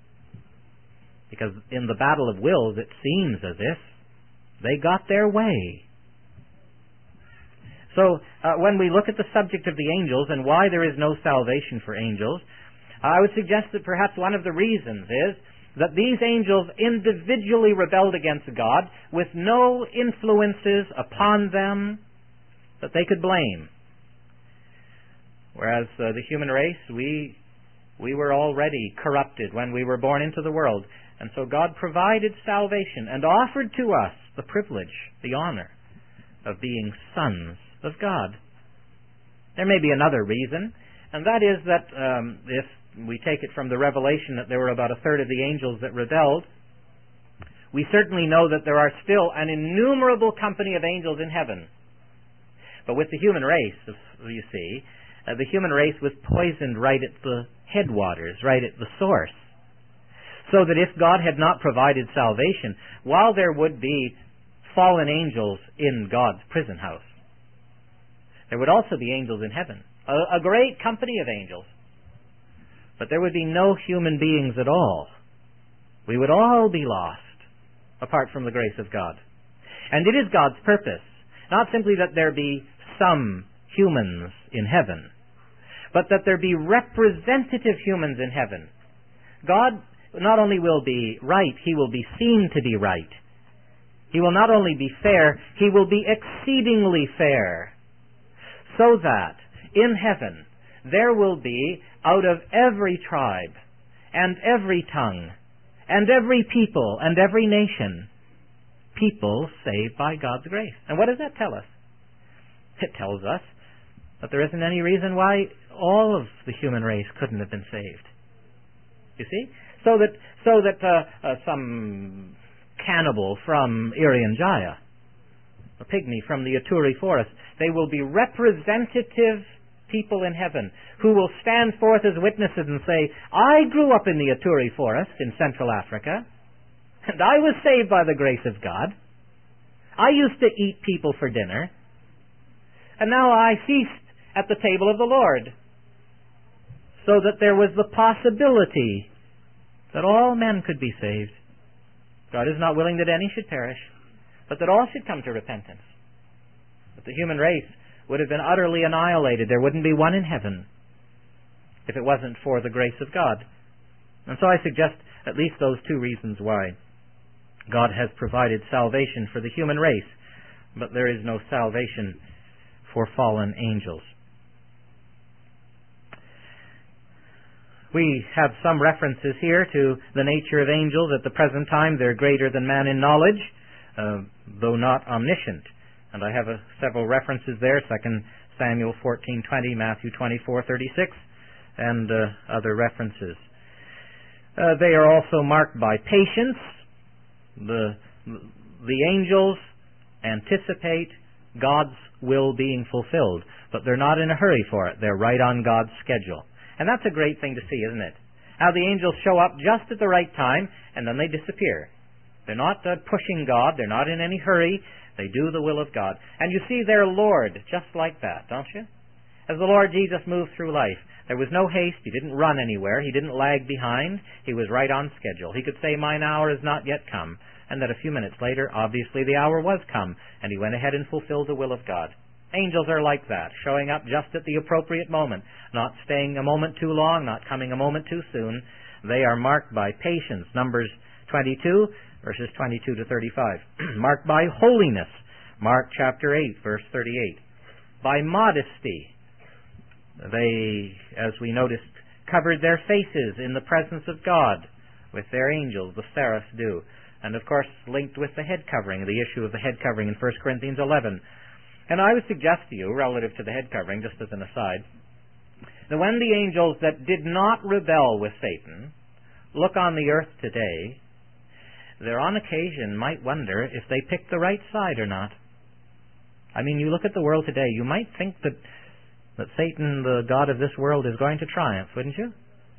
Because in the battle of wills, it seems as if they got their way. So uh, when we look at the subject of the angels and why there is no salvation for angels, I would suggest that perhaps one of the reasons is that these angels individually rebelled against God with no influences upon them that they could blame. Whereas uh, the human race, we we were already corrupted when we were born into the world. And so God provided salvation and offered to us the privilege, the honor of being sons of God. There may be another reason, and that is that um, if we take it from the revelation that there were about a third of the angels that rebelled, we certainly know that there are still an innumerable company of angels in heaven. But with the human race, you see, uh, the human race was poisoned right at the headwaters, right at the source. So that if God had not provided salvation, while there would be fallen angels in God's prison house, there would also be angels in heaven, a, a great company of angels. But there would be no human beings at all. We would all be lost, apart from the grace of God. And it is God's purpose, not simply that there be some humans in heaven, but that there be representative humans in heaven. God not only will be right, He will be seen to be right. He will not only be fair, He will be exceedingly fair. So that in heaven there will be, out of every tribe, and every tongue, and every people, and every nation, people saved by God's grace. And what does that tell us? It tells us that there isn't any reason why all of the human race couldn't have been saved. You see? So that so that uh, uh, some cannibal from Irian Jaya, a pygmy from the Ituri forest, they will be representative people in heaven who will stand forth as witnesses and say, I grew up in the Ituri forest in Central Africa, and I was saved by the grace of God. I used to eat people for dinner, and now I feast at the table of the Lord. So that there was the possibility that all men could be saved. God is not willing that any should perish, but that all should come to repentance. But the human race would have been utterly annihilated. There wouldn't be one in heaven if it wasn't for the grace of God. And so I suggest at least those two reasons why God has provided salvation for the human race, but there is no salvation for fallen angels. We have some references here to the nature of angels. At the present time, they're greater than man in knowledge, uh, though not omniscient. And I have uh, several references there, Second Samuel fourteen twenty, Matthew twenty-four thirty-six, and uh, other references. Uh, they are also marked by patience. The, the angels anticipate God's will being fulfilled, but they're not in a hurry for it. They're right on God's schedule. And that's a great thing to see, isn't it? How the angels show up just at the right time, and then they disappear. They're not uh, pushing God. They're not in any hurry. They do the will of God. And you see their Lord just like that, don't you? As the Lord Jesus moved through life, there was no haste. He didn't run anywhere. He didn't lag behind. He was right on schedule. He could say, "Mine hour is not yet come." And that a few minutes later, obviously the hour was come, and he went ahead and fulfilled the will of God. Angels are like that, showing up just at the appropriate moment, not staying a moment too long, not coming a moment too soon. They are marked by patience. Numbers twenty-two, verses twenty-two to thirty-five. Marked by holiness. Mark chapter eight, verse thirty-eight. By modesty. They, as we noticed, covered their faces in the presence of God with their angels, the seraphs do. And of course, linked with the head covering, the issue of the head covering in First Corinthians eleven. And I would suggest to you, relative to the head covering, just as an aside, that when the angels that did not rebel with Satan look on the earth today, they on occasion might wonder if they picked the right side or not. I mean, you look at the world today, you might think that, that Satan, the god of this world, is going to triumph, wouldn't you?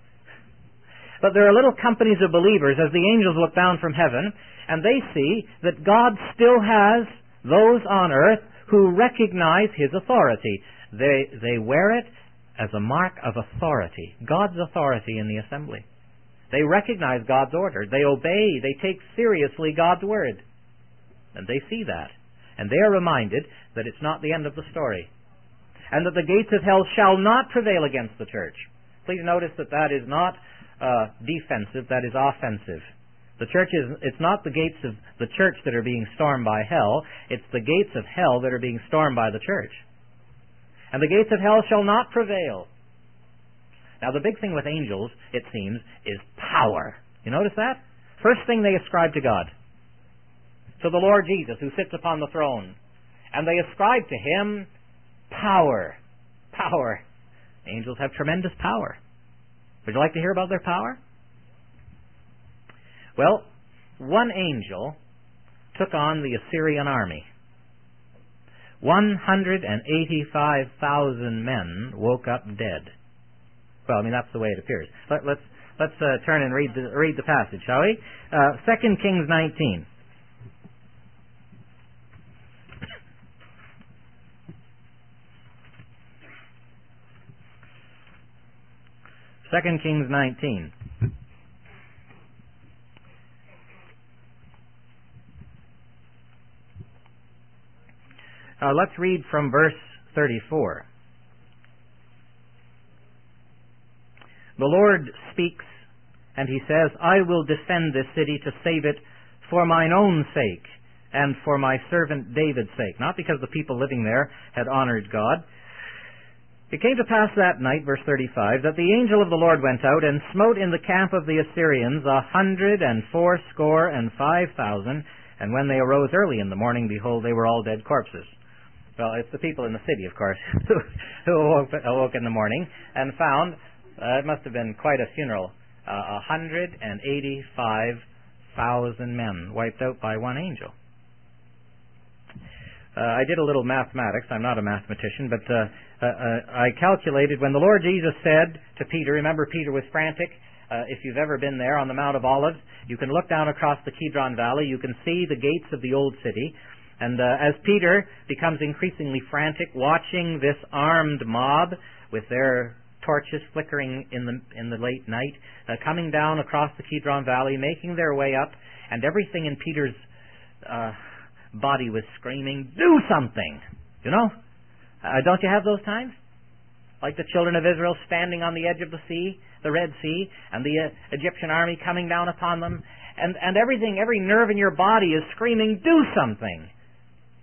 But there are little companies of believers as the angels look down from heaven, and they see that God still has those on earth who recognize His authority. They, they wear it as a mark of authority, God's authority in the assembly. They recognize God's order. They obey. They take seriously God's word. And they see that. And they are reminded that it's not the end of the story. And that the gates of hell shall not prevail against the church. Please notice that that is not uh, defensive, that is offensive. The church is, it's not the gates of the church that are being stormed by hell. It's the gates of hell that are being stormed by the church. And the gates of hell shall not prevail. Now, the big thing with angels, it seems, is power. You notice that? First thing they ascribe to God. To the Lord Jesus, who sits upon the throne. And they ascribe to Him power. Power. Angels have tremendous power. Would you like to hear about their power? Well, one angel took on the Assyrian army. one hundred eighty-five thousand men woke up dead. Well, I mean, that's the way it appears. Let, let's let's uh, turn and read the, read the passage, shall we? Uh, Second Kings nineteen. Second Kings nineteen. Uh, let's read from verse thirty-four. The Lord speaks, and He says, "I will defend this city to save it for mine own sake, and for my servant David's sake." Not because the people living there had honored God. It came to pass that night, verse thirty-five, that the angel of the Lord went out and smote in the camp of the Assyrians a hundred and fourscore and five thousand, and when they arose early in the morning, behold, they were all dead corpses. Well, it's the people in the city, of course, who awoke, awoke in the morning and found, uh, it must have been quite a funeral, uh, one hundred eighty-five thousand men wiped out by one angel. Uh, I did a little mathematics. I'm not a mathematician, but uh, uh, uh, I calculated when the Lord Jesus said to Peter, remember Peter was frantic, uh, if you've ever been there on the Mount of Olives, you can look down across the Kidron Valley, you can see the gates of the old city, and uh, as Peter becomes increasingly frantic, watching this armed mob with their torches flickering in the in the late night, uh, coming down across the Kidron Valley, making their way up, and everything in Peter's uh, body was screaming, "Do something!" You know? Uh, don't you have those times? Like the children of Israel standing on the edge of the sea, the Red Sea, and the uh, Egyptian army coming down upon them, and, and everything, every nerve in your body is screaming, "Do something!"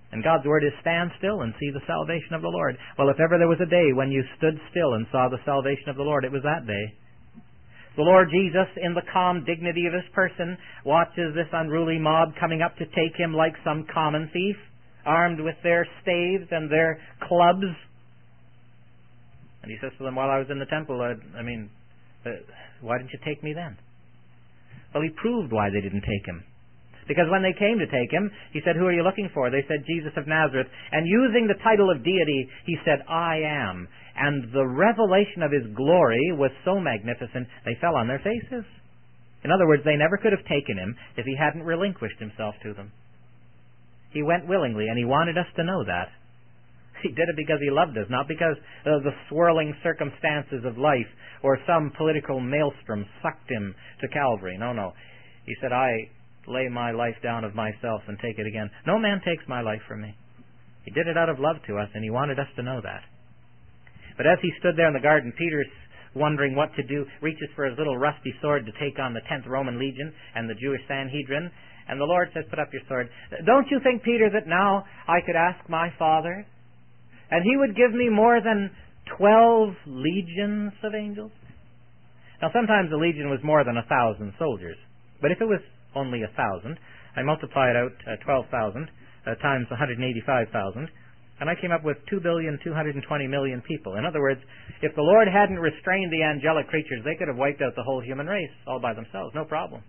And God's word is stand still and see the salvation of the Lord. Well, if ever there was a day when you stood still and saw the salvation of the Lord, it was that day. The Lord Jesus, in the calm dignity of his person, watches this unruly mob coming up to take him like some common thief, armed with their staves and their clubs. And he says to them, while I was in the temple, I, I mean, uh, why didn't you take me then? Well, he proved why they didn't take him. Because when they came to take him, he said, who are you looking for? They said, Jesus of Nazareth. And using the title of deity, he said, I am. And the revelation of his glory was so magnificent, they fell on their faces. In other words, they never could have taken him if he hadn't relinquished himself to them. He went willingly, and he wanted us to know that. He did it because he loved us, not because of the swirling circumstances of life or some political maelstrom sucked him to Calvary. No, no. He said, I lay my life down of myself and take it again. No man takes my life from me. He did it out of love to us, and he wanted us to know that. But as he stood there in the garden, Peter's wondering what to do, reaches for his little rusty sword to take on the tenth Roman Legion and the Jewish Sanhedrin, and the Lord says, put up your sword. Don't you think, Peter, that now I could ask my Father, and he would give me more than twelve legions of angels? Now, sometimes a legion was more than a thousand soldiers, but if it was only a thousand, I multiplied out uh, twelve thousand uh, times one hundred eighty-five thousand, and I came up with two billion two hundred twenty million people. In other words, if the Lord hadn't restrained the angelic creatures, they could have wiped out the whole human race all by themselves, no problem.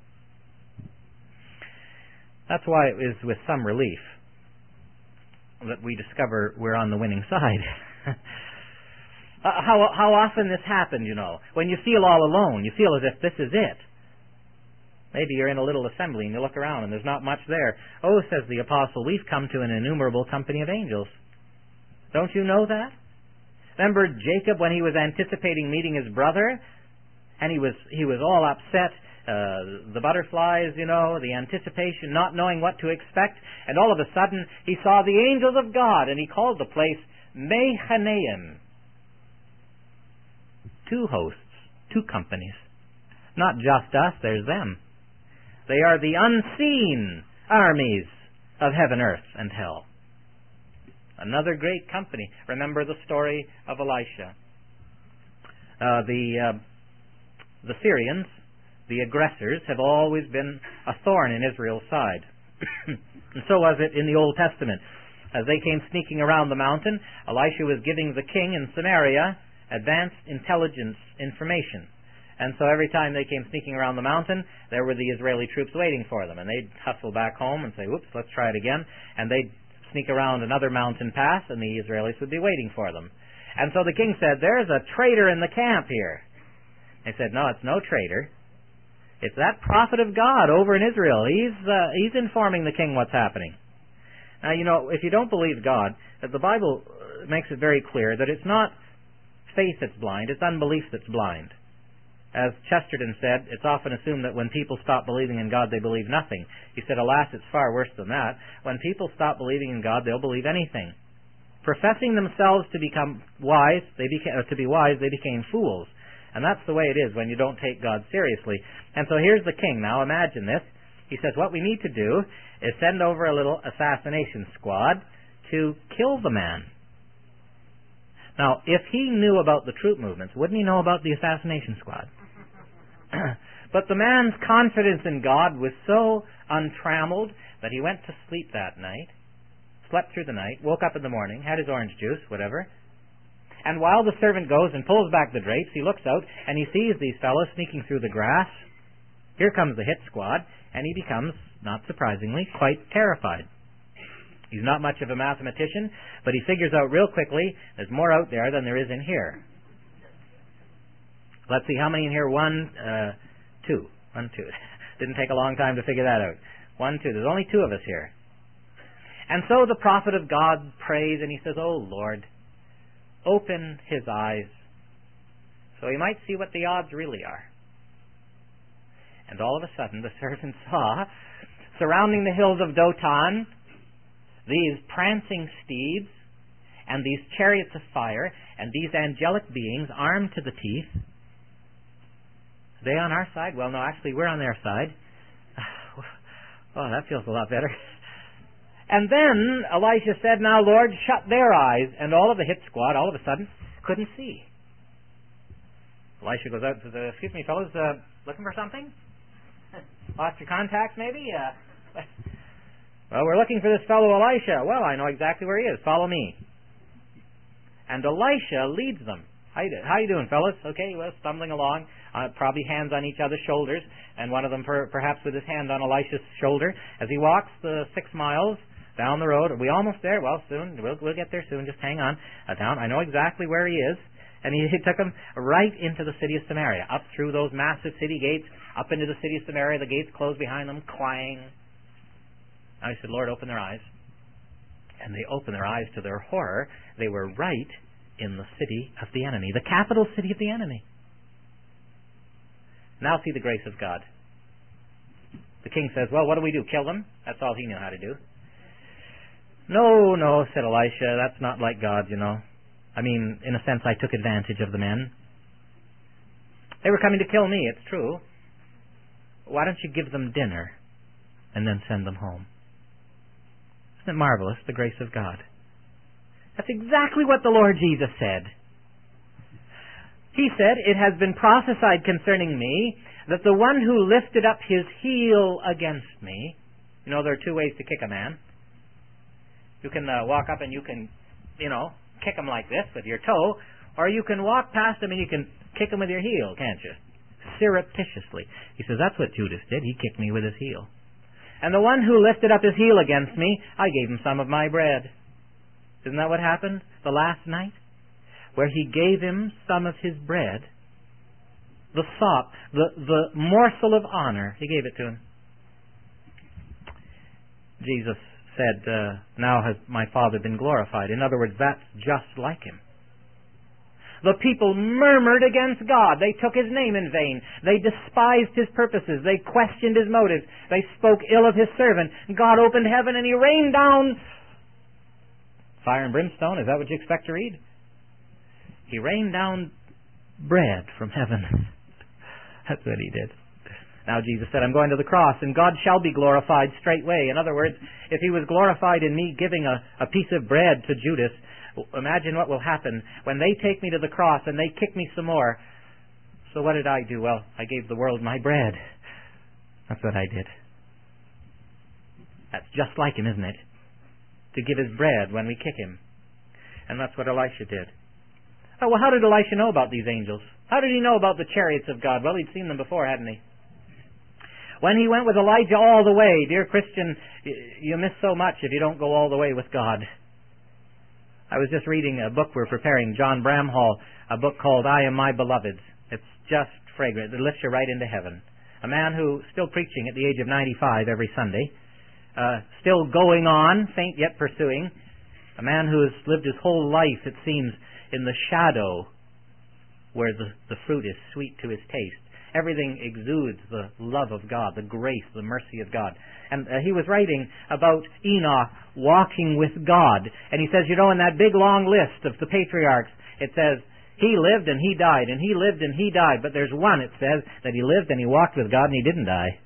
That's why it is with some relief that we discover we're on the winning side. uh, how, how often this happened, you know, when you feel all alone, you feel as if this is it. Maybe you're in a little assembly and you look around and there's not much there. Oh, says the apostle, we've come to an innumerable company of angels. Don't you know that? Remember Jacob when he was anticipating meeting his brother, and he was he was all upset. Uh, the butterflies, you know, the anticipation, not knowing what to expect, and all of a sudden he saw the angels of God, and he called the place Mahanaim. Two hosts, two companies. Not just us, there's them. They are the unseen armies of heaven, earth, and hell. Another great company. Remember the story of Elisha. Uh, the uh, the Syrians, the aggressors, have always been a thorn in Israel's side. And so was it in the Old Testament. As they came sneaking around the mountain, Elisha was giving the king in Samaria advanced intelligence information. And so every time they came sneaking around the mountain, there were the Israeli troops waiting for them. And they'd hustle back home and say, whoops, let's try it again. And they'd sneak around another mountain pass, and the Israelis would be waiting for them. And so the king said, there's a traitor in the camp here. They said, no, it's no traitor. It's that prophet of God over in Israel. He's, uh, he's informing the king what's happening. Now, you know, if you don't believe God, the Bible makes it very clear that it's not faith that's blind, it's unbelief that's blind. As Chesterton said, it's often assumed that when people stop believing in God, they believe nothing. He said, alas, it's far worse than that. When people stop believing in God, they'll believe anything. Professing themselves to become wise, they beca- uh, to be wise, they became fools. And that's the way it is when you don't take God seriously. And so here's the king. Now imagine this. He says, what we need to do is send over a little assassination squad to kill the man. Now, if he knew about the troop movements, wouldn't he know about the assassination squad? But the man's confidence in God was so untrammeled that he went to sleep that night, slept through the night, woke up in the morning, had his orange juice, whatever, and while the servant goes and pulls back the drapes, he looks out and he sees these fellows sneaking through the grass. Here comes the hit squad, and he becomes, not surprisingly, quite terrified. He's not much of a mathematician, but he figures out real quickly there's more out there than there is in here. Let's see, how many in here? One, uh, two. One, two. Didn't take a long time to figure that out. One, two. There's only two of us here. And so the prophet of God prays, and he says, oh, Lord, open his eyes so he might see what the odds really are. And all of a sudden, the servant saw, surrounding the hills of Dothan, these prancing steeds, and these chariots of fire, and these angelic beings armed to the teeth. Are they on our side? Well, no, actually, we're on their side. Oh, that feels a lot better. And then Elisha said, now, Lord, shut their eyes. And all of the hit squad, all of a sudden, couldn't see. Elisha goes out to the, excuse me, fellas, uh, looking for something? Lost your contacts, maybe? Uh, well, we're looking for this fellow Elisha. Well, I know exactly where he is. Follow me. And Elisha leads them. How you, do, how you doing, fellas? Okay, well, stumbling along, uh, probably hands on each other's shoulders, and one of them per, perhaps with his hand on Elisha's shoulder as he walks the six miles down the road. Are we almost there? Well, soon. We'll, we'll get there soon. Just hang on. Uh, down. I know exactly where he is. And he, he took them right into the city of Samaria, up through those massive city gates, up into the city of Samaria. The gates closed behind them, clang. And I said, Lord, open their eyes. And they opened their eyes. To their horror, they were right in the city of the enemy, the capital city of the enemy. Now see the grace of God. The king says, well, what do we do? Kill them? That's all he knew how to do. No, no, said Elisha, that's not like God, you know. I mean, in a sense, I took advantage of the men. They were coming to kill me, it's true. Why don't you give them dinner and then send them home? Isn't it marvelous, the grace of God? That's exactly what the Lord Jesus said. He said, it has been prophesied concerning me that the one who lifted up his heel against me, you know, there are two ways to kick a man. You can uh, walk up and you can, you know, kick him like this with your toe, or you can walk past him and you can kick him with your heel, can't you? Surreptitiously. He says, that's what Judas did. He kicked me with his heel. And the one who lifted up his heel against me, I gave him some of my bread. Isn't that what happened the last night? Where he gave him some of his bread, the sop, the, the morsel of honor, he gave it to him. Jesus said, uh, now has my Father been glorified. In other words, that's just like him. The people murmured against God. They took his name in vain. They despised his purposes. They questioned his motives. They spoke ill of his servant. God opened heaven and he rained down fire and brimstone. Is that what you expect to read? He rained down bread from heaven. That's what he did. Now Jesus said, I'm going to the cross, and God shall be glorified straightway. In other words, if he was glorified in me giving a, a piece of bread to Judas, imagine what will happen when they take me to the cross and they kick me some more. So what did I do? Well, I gave the world my bread. That's what I did. That's just like him, isn't it? To give his bread when we kick him. And that's what Elisha did. Oh, well, how did Elisha know about these angels? How did he know about the chariots of God? Well, he'd seen them before, hadn't he? When he went with Elijah all the way, dear Christian, you miss so much if you don't go all the way with God. I was just reading a book we're preparing, John Bramhall, a book called I Am My Beloved's. It's just fragrant. It lifts you right into heaven. A man who, still preaching at the age of ninety-five every Sunday, uh, still going on, faint yet pursuing. A man who has lived his whole life, it seems, in the shadow where the, the fruit is sweet to his taste. Everything exudes the love of God, the grace, the mercy of God. And uh, he was writing about Enoch walking with God. And he says, you know, in that big long list of the patriarchs, it says, he lived and he died, and he lived and he died. But there's one, it says, that he lived and he walked with God and he didn't die.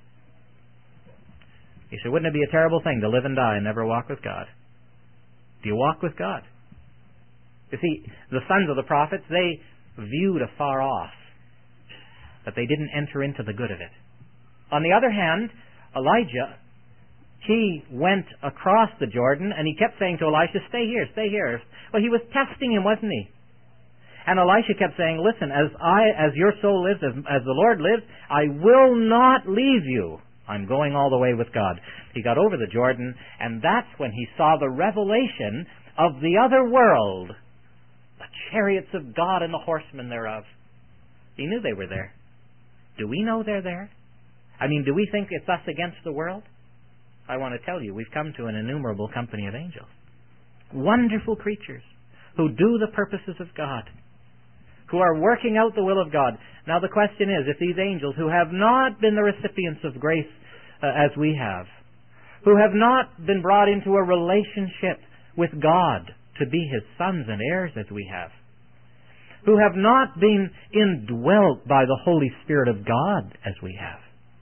He said, wouldn't it be a terrible thing to live and die and never walk with God? Do you walk with God? You see, the sons of the prophets, they viewed afar off, but they didn't enter into the good of it. On the other hand, Elijah, he went across the Jordan and he kept saying to Elisha, stay here, stay here. Well, he was testing him, wasn't he? And Elisha kept saying, listen, as I, as your soul lives, as, as the Lord lives, I will not leave you. I'm going all the way with God. He got over the Jordan, and that's when he saw the revelation of the other world, the chariots of God and the horsemen thereof. He knew they were there. Do we know they're there? I mean, do we think it's us against the world? I want to tell you, we've come to an innumerable company of angels. Wonderful creatures who do the purposes of God, who are working out the will of God. Now the question is, if these angels who have not been the recipients of grace uh, as we have, who have not been brought into a relationship with God to be His sons and heirs as we have, who have not been indwelt by the Holy Spirit of God as we have,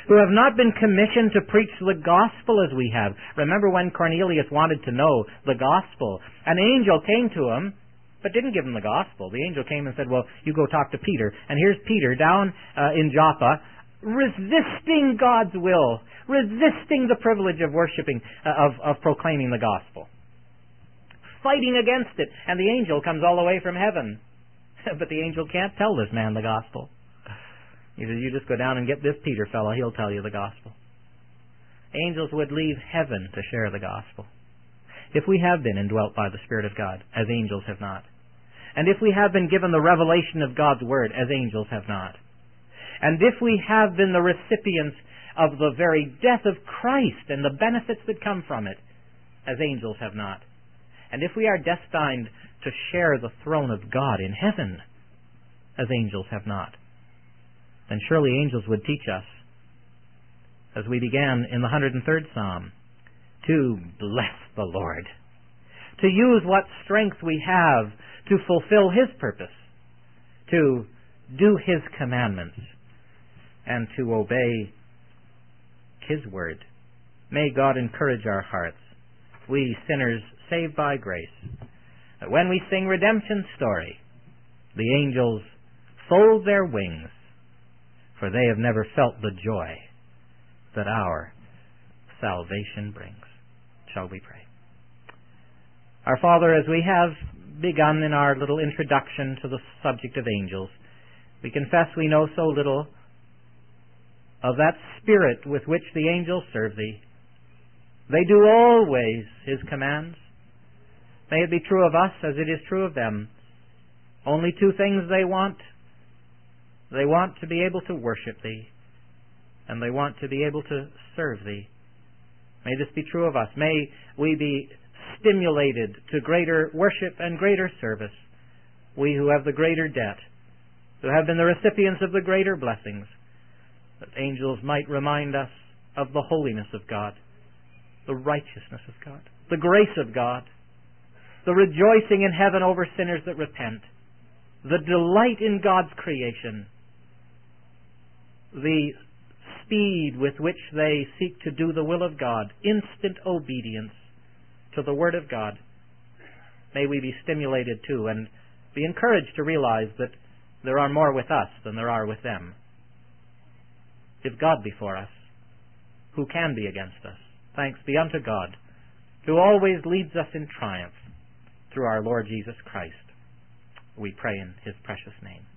who have not been commissioned to preach the gospel as we have. Remember when Cornelius wanted to know the gospel, an angel came to him, but didn't give him the gospel. The angel came and said, well, you go talk to Peter. And here's Peter down uh, in Joppa, resisting God's will, resisting the privilege of worshiping, uh, of, of proclaiming the gospel, fighting against it. And the angel comes all the way from heaven. But the angel can't tell this man the gospel. He says, you just go down and get this Peter fellow, he'll tell you the gospel. Angels would leave heaven to share the gospel. If we have been indwelt by the Spirit of God, as angels have not. And if we have been given the revelation of God's Word, as angels have not. And if we have been the recipients of the very death of Christ and the benefits that come from it, as angels have not. And if we are destined to share the throne of God in heaven, as angels have not, then surely angels would teach us, as we began in the one hundred third Psalm, to bless the Lord, to use what strength we have to fulfill His purpose, to do His commandments, and to obey His word. May God encourage our hearts, we sinners saved by grace, that when we sing redemption's story, the angels fold their wings, for they have never felt the joy that our salvation brings. Shall we pray? Our Father, as we have begun in our little introduction to the subject of angels, we confess we know so little of that spirit with which the angels serve Thee. They do always His commands. May it be true of us as it is true of them. Only two things they want. They want to be able to worship Thee, and they want to be able to serve Thee. May this be true of us. May we be stimulated to greater worship and greater service, we who have the greater debt, who have been the recipients of the greater blessings, that angels might remind us of the holiness of God, the righteousness of God, the grace of God, the rejoicing in heaven over sinners that repent, the delight in God's creation, the speed with which they seek to do the will of God, instant obedience to the Word of God. May we be stimulated too and be encouraged to realize that there are more with us than there are with them. If God be for us, who can be against us? Thanks be unto God, who always leads us in triumph through our Lord Jesus Christ. We pray in His precious name.